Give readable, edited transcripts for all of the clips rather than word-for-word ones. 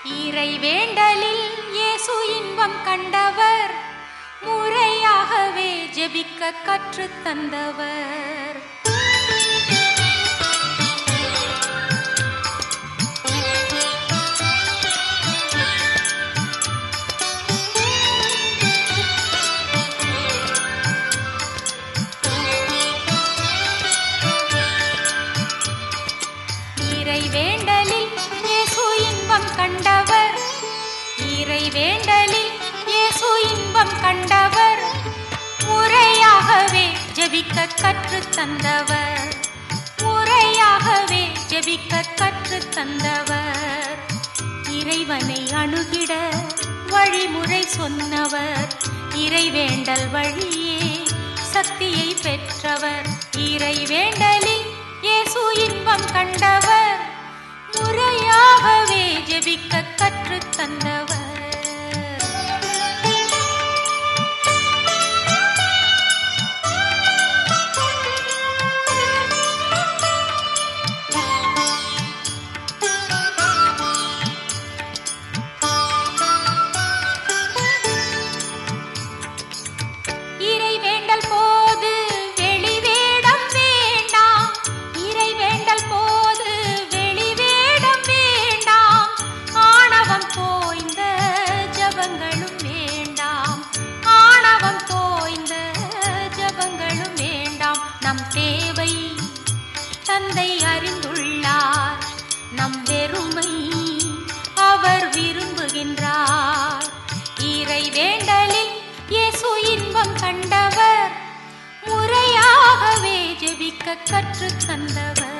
இறை வேண்டலில் இயேசு இன்பம் கண்டவர், முறையாகவே ஜெபிக்க கற்றுத் தந்தவர். இறை வேண்டலில் இயேசு இன்பம் கண்டவர், இறை வேண்டலில் இயேசு இன்பம் கண்டவர், முறையாகவே ஜெபிக்க கற்றுத் தந்தவர், முறையாகவே ஜெபிக்க கற்றுத் தந்தவர். இறைவனை அணுகிட வழிமுறை சொன்னவர், இறை வேண்டல் வழியே சக்தியை பெற்றவர். இறை வேண்டலில் இயேசு இன்பம் கண்டவர், முறையாகவே ஜெபிக்க கற்றுத் தந்தவர். இறை வேண்டல் போது வெளிவேடம் வேண்டாம், இறை வேண்டல் போது வெளிவேடம் வேண்டாம், ஆணவம் தோய்ந்த ஜபங்களும் வேண்டாம், ஆணவம் தோய்ந்த ஜபங்களும் வேண்டாம். நம் தேவை தந்தை அறிந்துள்ளார், நம் வெறுமை அவர் விரும்புகின்றார். இறை வேண்டலில் இயேசு இன்பம் கண்டவர், முறையாகவே ஜெபிக்க கற்றுத் தந்தவர்.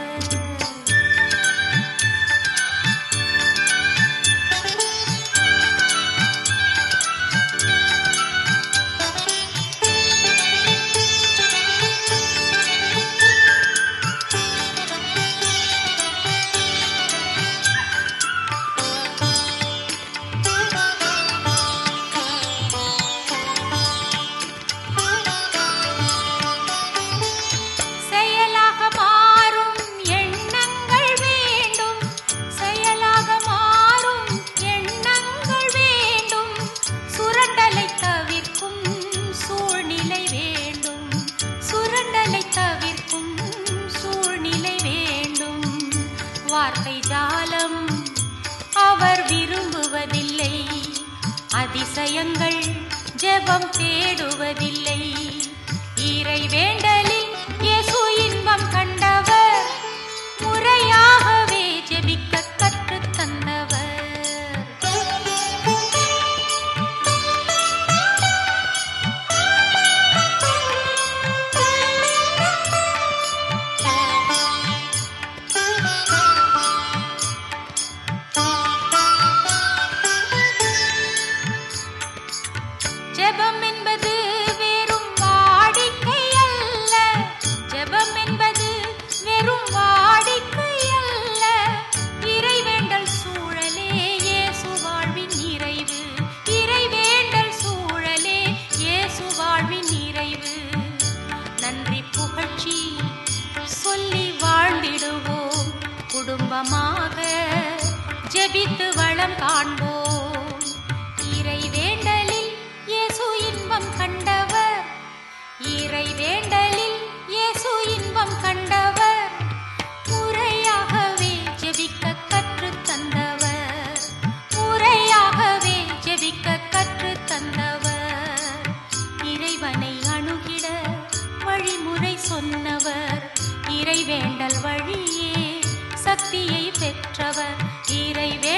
செயலாக மாறும் எண்ணங்கள் வேண்டும், செயலாக மாறும் எண்ணங்கள் வேண்டும், சுரண்டலை தவிர்க்கும் சூழ்நிலை வேண்டும், சுரண்டலை தவிர்க்கும் சூழ்நிலை வேண்டும். வார்த்தை ஜாலம் அவர் விரும்புவதில்லை, அதிசயங்கள் ஜெபம் தேடுவதில்லை. இறை வேண்டலில் இயேசு இன்பம் கண்டவர், முறையாகவே ஜெபிக்க கற்றுத் தந்தவர். ஜெபம் என்பது வெறும் வாடிக்கை அல்ல, ஜெபம் என்பது வெறும் வாடிக்கை அல்ல, இறை வேண்டல் சூழலே இயேசு வாழ்வின் நிறைவு, இறை வேண்டல் சூழலே இயேசு வாழ்வின் நிறைவு. நன்றி புகழ்ச்சி சொல்லி வாழ்ந்திடுவோம், குடும்பமாக ஜெபித்து வளம் காண்போம். இறை வேண்டலில் இயேசு இன்பம் கண்டவர், இறை வேண்டலில் இயேசு இன்பம் கண்டவர், முறையாகவே ஜெபிக்க கற்றுத் தந்தவர், முறையாகவே ஜெபிக்க கற்றுத் தந்தவர். இறைவனை அணுகிட வழிமுறை சொன்னவர், இறை வேண்டல் வழியே சக்தியை பெற்றவர். இறை